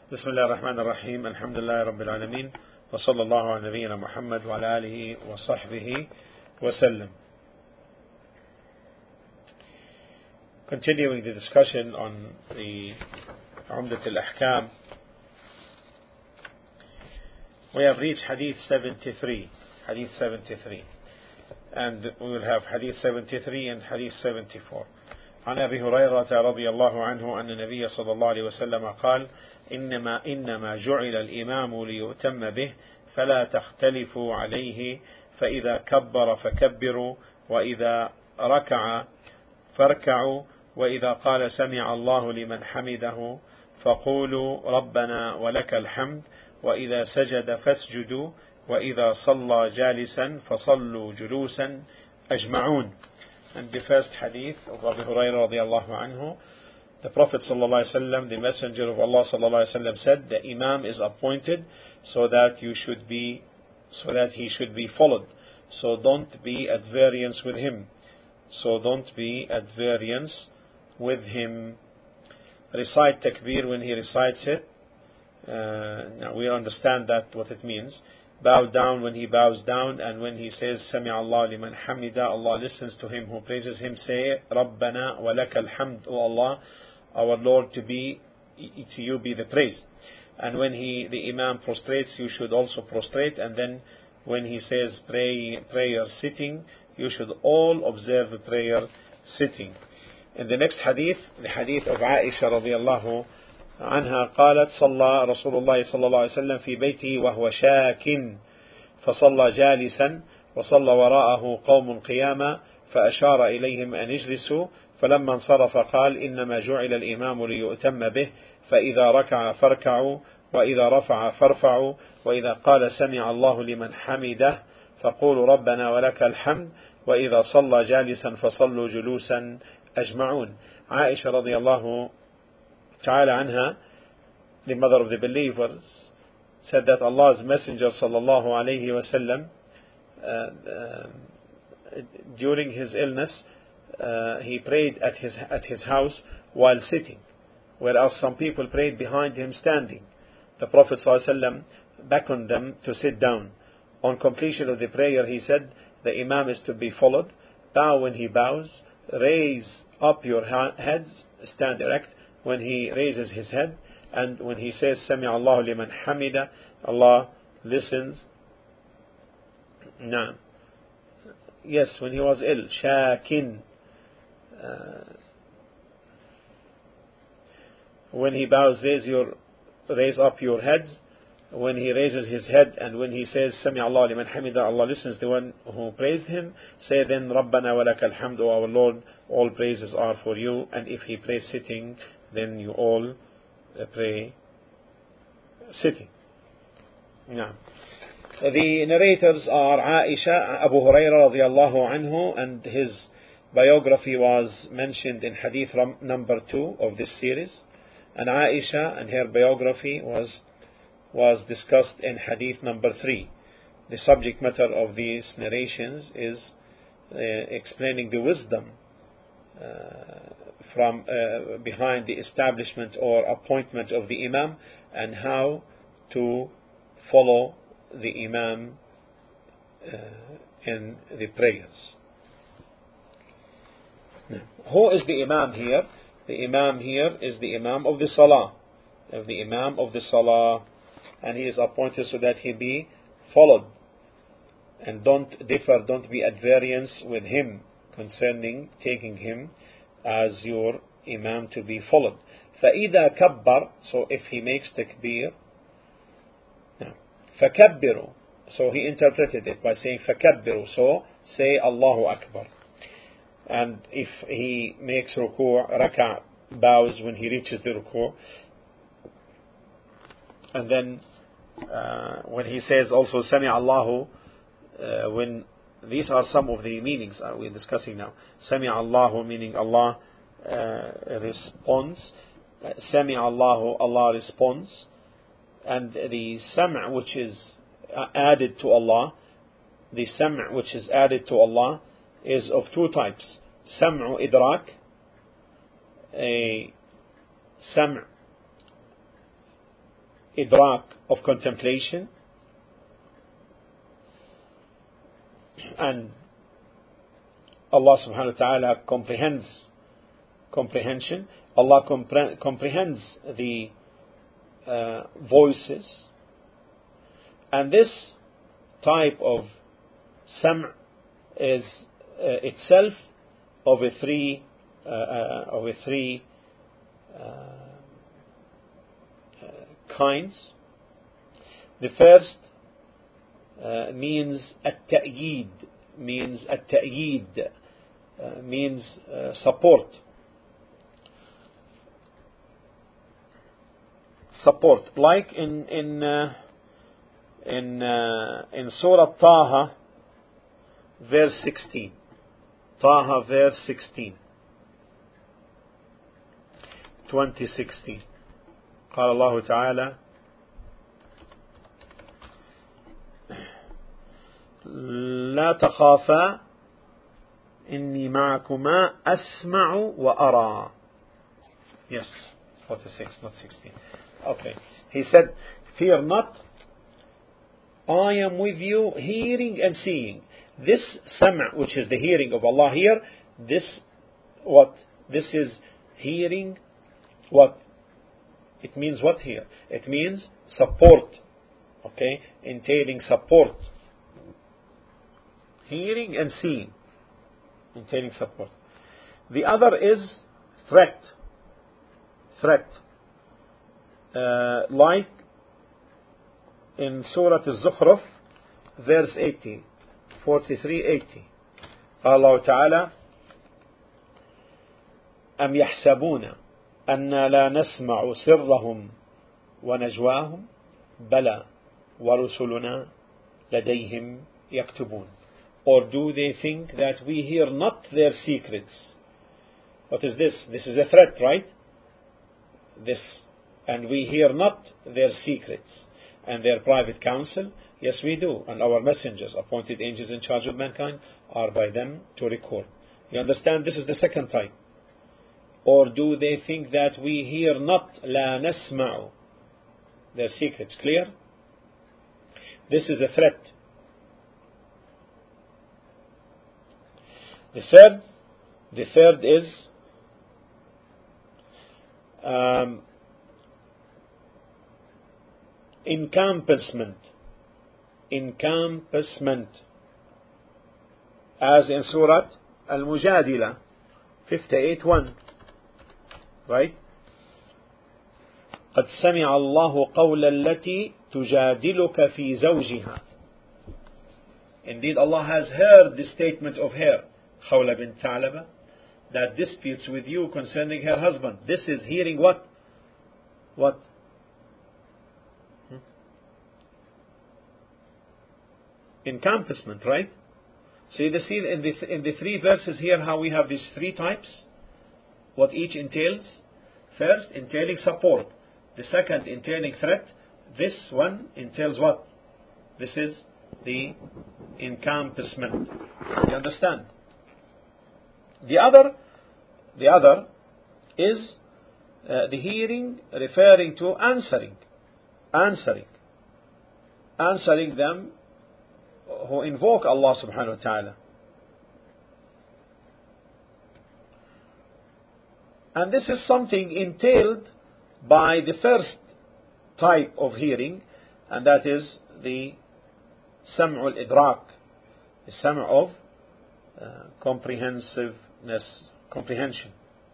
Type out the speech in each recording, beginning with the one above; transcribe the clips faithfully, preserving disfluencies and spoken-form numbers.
بسم الله الرحمن الرحيم الحمد لله رب العالمين وصلى الله على نبينا محمد وعلى آله وصحبه وسلم. Continuing the discussion on the Umdat al-Ahkam, we have reached Hadith seventy-three, Hadith seventy-three, and we will have Hadith seventy-three and Hadith seventy-four. عن أبي هريرة رضي الله عنه أن النبي صلى الله عليه وسلم قال: إنما إنما جعل الإمام ليؤتم به فلا تختلفوا عليه، فإذا كبر فكبروا، وإذا ركع فاركعوا، وإذا قال سمع الله لمن حمده فقولوا ربنا ولك الحمد، وإذا سجد فاسجدوا، وإذا صلى جالسا فصلوا جلوسا أجمعون. And the first hadith of Abu Hurairah radiallahu anhu, the Prophet sallallahu alaihi wasallam, the Messenger of Allah sallallahu alaihi wasallam said, the Imam is appointed so that you should be, so that he should be followed. So don't be at variance with him. So don't be at variance with him. Recite takbir when he recites it. Uh, now we understand that what it means. Bow down when he bows down, and when he says Sami Allah liman hamida, Allah listens to him who praises him. Say Rabbana wa lakal hamd, O Allah, our Lord, to be to you be the praise. And when he the Imam prostrates, you should also prostrate. And then when he says pray prayer sitting, you should all observe the prayer sitting. In the next hadith, the hadith of Aisha radiallahu عنها قالت: صلى رسول الله صلى الله عليه وسلم في بيته وهو شاك فصلى جالسا وصلى وراءه قوم قياما فأشار إليهم أن اجلسوا، فلما انصرف قال: إنما جعل الإمام ليؤتم به، فإذا ركع فاركعوا، وإذا رفع فارفعوا، وإذا قال سمع الله لمن حمده فقولوا ربنا ولك الحمد، وإذا صلى جالسا فصلوا جلوسا أجمعون. عائشة رضي الله ta'ala anha, the mother of the believers, said that Allah's Messenger sallallahu alayhi wasallam, uh, uh, during his illness, uh, he prayed at his at his house while sitting, whereas some people prayed behind him standing. The Prophet sallallahu alayhi wasallam beckoned them to sit down. On completion of the prayer, he said, the Imam is to be followed. Bow when he bows, raise up your heads, stand erect when he raises his head, and when he says Sami Allah liman hamida, Allah listens. Naam. Yes, when he was ill, shakin. Uh, when he bows, raise your raise up your heads. When he raises his head, and when he says Sami Allah liman hamida, Allah listens, the one who praised him. Say then Rabbana wa lakal hamd, O our Lord, all praises are for you. And if he prays sitting, then you all uh, pray sitting. Now, the narrators are Aisha, Abu Hurairah radiallahu anhu, and his biography was mentioned in Hadith number two of this series. And Aisha and her biography was was discussed in Hadith number three. The subject matter of these narrations is uh, explaining the wisdom uh, from uh, behind the establishment or appointment of the Imam, and how to follow the Imam uh, in the prayers. Now, who is the Imam here? The Imam here is the Imam of the Salah, of the Imam of the Salah, and he is appointed so that he be followed, and don't differ, don't be at variance with him concerning taking him as your Imam to be followed. فَإِذَا كَبَّرْ, so if he makes takbir, فَكَبِّرُوا, so he interpreted it by saying فَكَبِّرُوا, so say Allahu Akbar. And if he makes ruku', raka', bows when he reaches the ruku', and then uh, when he says also Sami Allahu, uh, when these are some of the meanings uh, we're discussing now. Sami Allahu meaning Allah uh, responds. Uh, Sami Allahu, Allah responds. And the Sam' which is uh, added to Allah, the Sam' which is added to Allah is of two types. Sam'u idrak, a Sam' idrak, of contemplation, and Allah subhanahu wa ta'ala comprehends comprehension. Allah compre- comprehends the uh, voices, and this type of sam' is uh, itself of a three uh, uh, of a three uh, uh, kinds. The first uh, means at-ta'yid, means at-ta'yid, uh, means uh, support. Support, like in in uh, in uh, in Surah Taha, verse sixteen. Taha, verse sixteen. twenty sixteen. قال الله تعالى: لا تخافا إني معكما أسمع وأرى. Yes, forty-six, not sixteen. Okay. He said, fear not, I am with you, hearing and seeing. This sam', which is the hearing of Allah here, this what? This is hearing what? It means what here? It means support. Okay? Entailing support. Hearing and seeing. Entailing support. The other is threat. Threat. Uh, like in Surah Al-Zukhruf, verse eighty, forty-three eighty. Allah Ta'ala: أم يحسبون أن لا نسمع سرهم ونجواهم بلى ورسلنا لديهم يكتبون. Or do they think that we hear not their secrets? What is this? This is a threat, right? This, and we hear not their secrets and their private counsel. Yes, we do. And our messengers, appointed angels in charge of mankind, are by them to record. You understand? This is the second type. Or do they think that we hear not لا نسمع their secrets? Clear? This is a threat. The third, the third is um, encompassment. Encompassment. As in Surah Al-Mujadila, fifty-eight one. Right? قد سمع الله قول التي تجادلك في زوجها. Indeed, Allah has heard the statement of her, Khawla bint Tha'laba, that disputes with you concerning her husband. This is hearing what? What? Hmm? Encompassment, right? So you see in the, in the three verses here how we have these three types, what each entails. First, entailing support. The second, entailing threat. This one entails what? This is the encompassment. You understand? The other, the other is uh, the hearing referring to answering, answering, answering them who invoke Allah subhanahu wa ta'ala. And this is something entailed by the first type of hearing, and that is the sam'ul idrak, the sam' of uh, comprehensiveness, comprehension.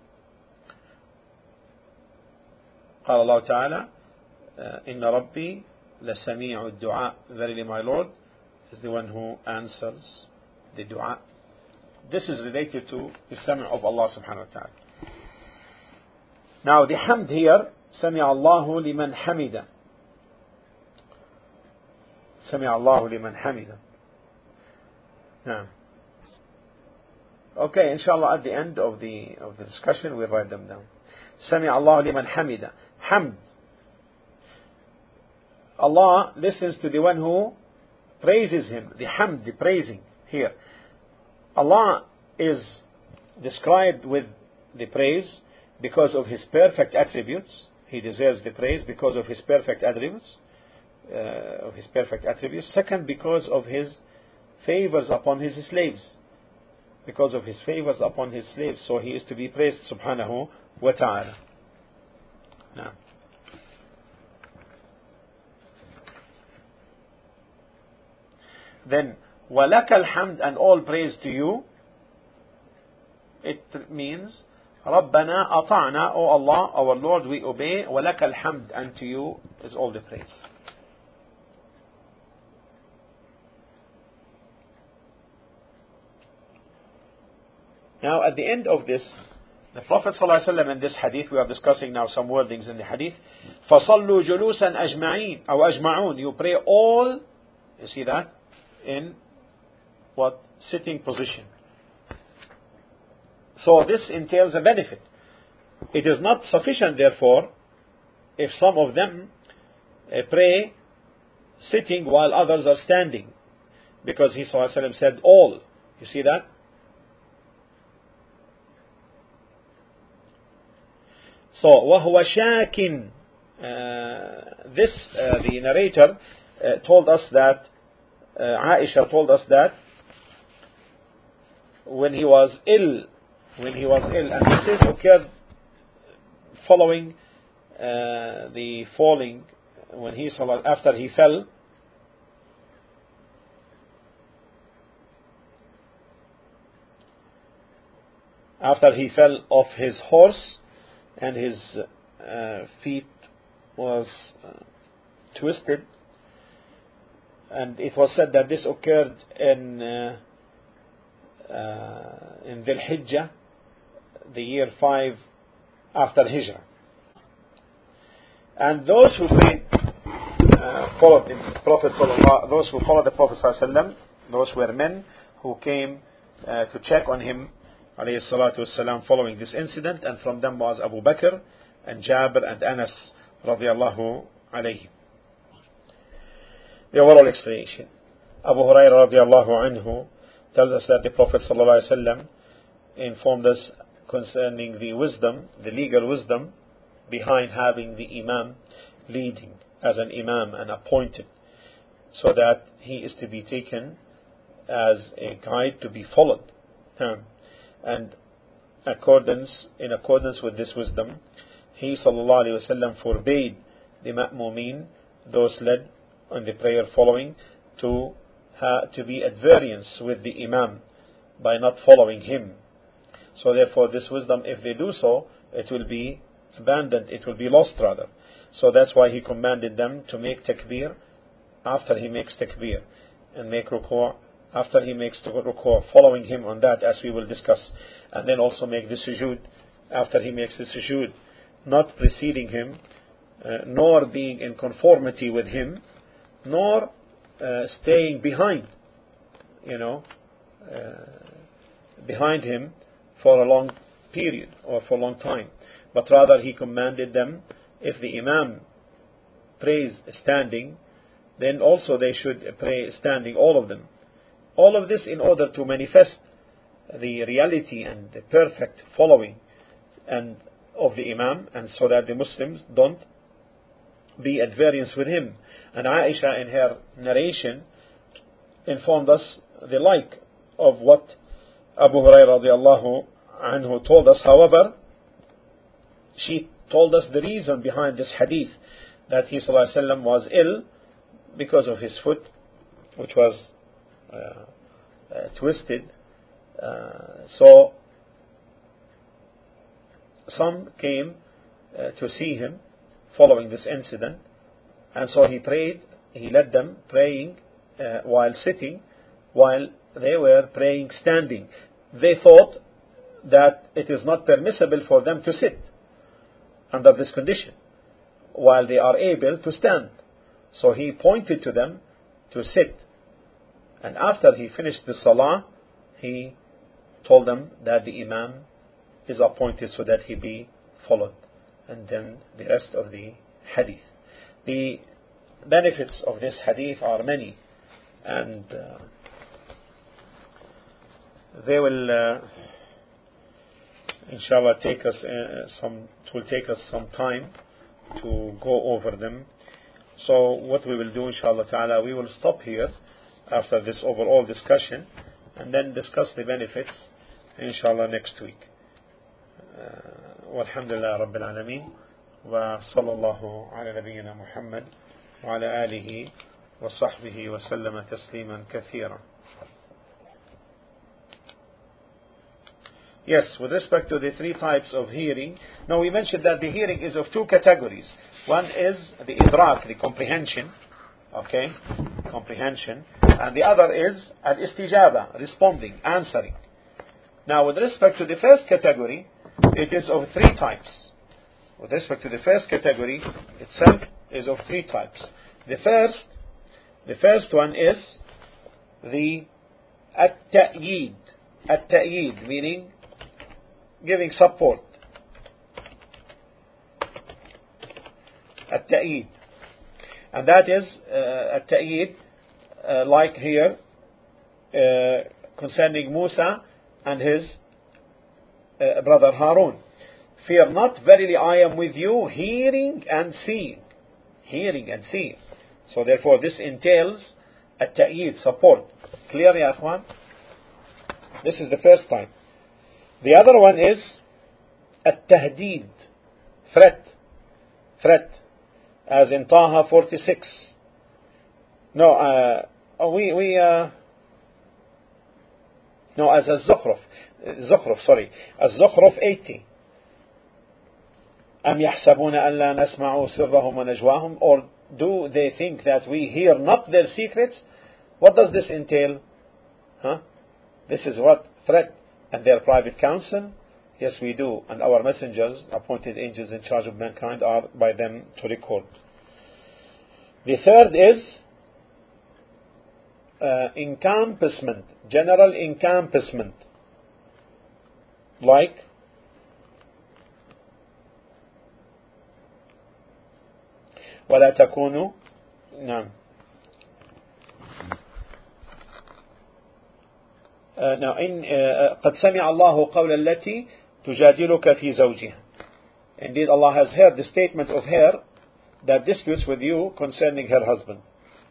قال الله تعالى إن ربي لسميع الدعاء. Verily my Lord is the one who answers the dua. This is related to the sam' of Allah subhanahu wa ta'ala. Now the hamd here, سمع الله لمن حمد. سمع الله لمن حمد. Now, okay, inshallah, at the end of the of the discussion we'll write them down. سمع الله لمن حمد. Hamd. Allah listens to the one who praises him. The hamd, the praising here. Allah is described with the praise because of his perfect attributes, he deserves the praise because of his perfect attributes, uh, of his perfect attributes. Second, because of his favors upon his slaves, because of his favors upon his slaves. So he is to be praised, subhanahu wa ta'ala. Now, then, وَلَكَ الْحَمْدِ, and all praise to you. It means, رَبَّنَا أَطَعْنَا, O Allah, our Lord, we obey. وَلَكَ الْحَمْدِ, and to you is all the praise. Now, at the end of this, the Prophet ﷺ in this hadith, we are discussing now some wordings in the hadith. فَصَلُّوا جُلُوسًا أَجْمَعِينَ أو أَجْمَعُونَ, you pray all, you see that, in what? Sitting position. So this entails a benefit. It is not sufficient, therefore, if some of them uh, pray sitting while others are standing, because he ﷺ said all. You see that? So, وَهُوَ شَاكٍ, uh, this, uh, the narrator uh, told us that, uh, Aisha told us that, when he was ill, when he was ill, and this occurred following uh, the falling, when he, after he fell, after he fell off his horse, and his uh, feet was uh, twisted, and it was said that this occurred in uh, uh, in Dhul Hijjah, the year five after Hijrah. And those who prayed, uh, followed the Prophet, those who followed the Prophet ﷺ, those were men who came uh, to check on him, alayhi salatu wassalam, following this incident, and from them was Abu Bakr and Jabir and Anas radiallahu alayhim. The overall explanation. Abu Hurairah radiallahu anhu tells us that the Prophet sallallahu alayhi wasallam informed us concerning the wisdom, the legal wisdom behind having the Imam leading as an Imam and appointed, so that he is to be taken as a guide to be followed. And accordance, in accordance with this wisdom, he sallallahu alaihi wasallam forbade the ma'mumin, those led on the prayer following, to ha, to be at variance with the Imam by not following him. So therefore this wisdom, if they do so, it will be abandoned, it will be lost rather. So that's why he commanded them to make takbir after he makes takbir, and make ruku' after he makes the ruku', following him on that, as we will discuss, and then also make the sujood after he makes the sujood, not preceding him, uh, nor being in conformity with him, nor uh, staying behind, you know, uh, behind him for a long period or for a long time. But rather he commanded them, if the Imam prays standing, then also they should pray standing, all of them. All of this in order to manifest the reality and the perfect following and of the Imam, and so that the Muslims don't be at variance with him. And Aisha in her narration informed us the like of what Abu Hurairah radiallahu anhu told us. However, she told us the reason behind this hadith, that he sallallahu alaihi wasallam was ill because of his foot, which was uh, uh, twisted. Uh, so some came uh, to see him following this incident, and so he prayed, he led them praying uh, while sitting, while they were praying standing. They thought that it is not permissible for them to sit under this condition while they are able to stand. So he pointed to them to sit, and after he finished the salah, he told them that the Imam is appointed so that he be followed, and then the rest of the hadith. The benefits of this hadith are many, and uh, they will uh, inshallah take us uh, some it will take us some time to go over them. So what we will do, inshallah ta'ala, we will stop here after this overall discussion and then discuss the benefits, inshallah, next week. Walhamdulillah Rabbil Alameen, wa sallallahu ala nabiyyina Muhammad wa ala alihi wa sahbihi wa sallama tasliman kathira. Yes, with respect to the three types of hearing, now we mentioned that the hearing is of two categories. One is the idrak, the comprehension, okay, comprehension, and the other is al-istijaba, responding, answering. Now, with respect to the first category, it is of three types. With respect to the first category itself, is of three types. The first, the first one is the at-ta'yid, at-ta'yid, meaning giving support. At-ta'yid. And that is uh, at-ta'yid, uh, like here, uh, concerning Musa and his uh, brother Harun. Fear not, verily I am with you, hearing and seeing. Hearing and seeing. So therefore this entails at-ta'yid, support. Clear, ya akhwan? This is the first time. The other one is at-tahdid, threat, threat, as in Taha forty-six. No, uh, we we uh, no, as az-Zukhruf, Zukhruf, sorry, az-Zukhruf eighty. أم يحسبون أن لا نسمع سرهم ونجواهم, or do they think that we hear not their secrets? What does this entail? Huh? This is what? Threat. And their private counsel? Yes, we do. And our messengers, appointed angels in charge of mankind, are by them to record. The third is uh, encompassment, general encompassment. Like ولا تكونوا نعم Now, in uh, قد سمع الله قول التي تجادلك في زوجها. Indeed, Allah has heard the statement of her that disputes with you concerning her husband.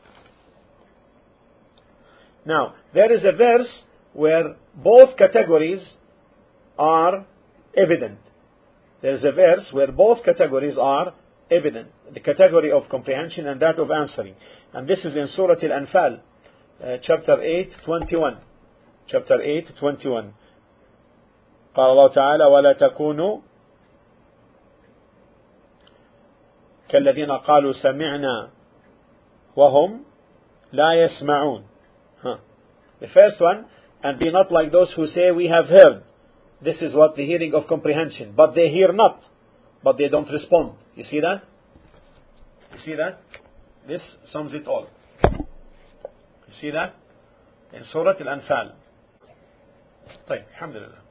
Now, there is a verse where both categories are evident. There is a verse where both categories are evident. The category of comprehension and that of answering. And this is in Surah Al-Anfal, uh, chapter eight, twenty-one. Chapter eight, twenty-one. قال الله تعالى ولا تكونوا كالذين قالوا سمعنا وهم لا يسمعون. Huh. The first one, and be not like those who say we have heard. This is what the hearing of comprehension. But they hear not, but they don't respond. You see that? You see that? This sums it all. You see that? In Surah Al-Anfal. طيب الحمد لله.